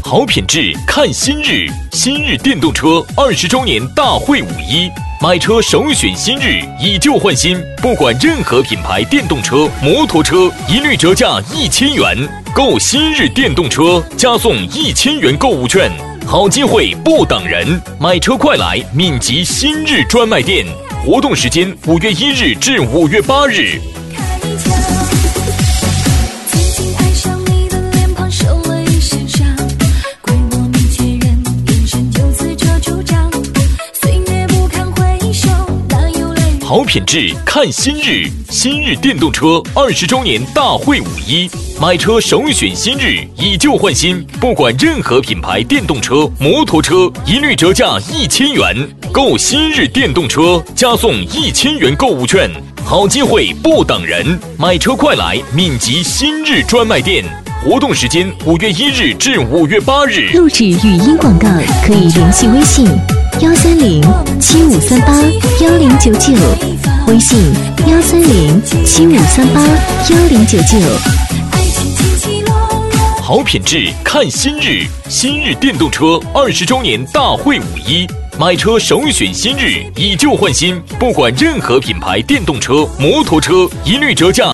好品质看新日，新日电动车20周年大会5·1，买车首选新日，以旧换新，不管任何品牌电动车、摩托车，一律折价1000元。购新日电动车，加送1000元购物券，好机会不等人，买车快来敏吉新日专卖店。活动时间5月1日至5月8日。好品质看新日，新日电动车20周年大会5·1，买车首选新日，以旧换新，不管任何品牌电动车、摩托车，一律折价1000元。购新日电动车，加送1000元购物券，好机会不等人，买车快来敏吉新日专卖店。活动时间5月1日至5月8日。 录制语音广告可以联系微信13075381099，微信13075381099。 好品质看新日，新日电动车20周年大会5·1，买车首选新日，以旧换新，不管任何品牌电动车、摩托车，一律折价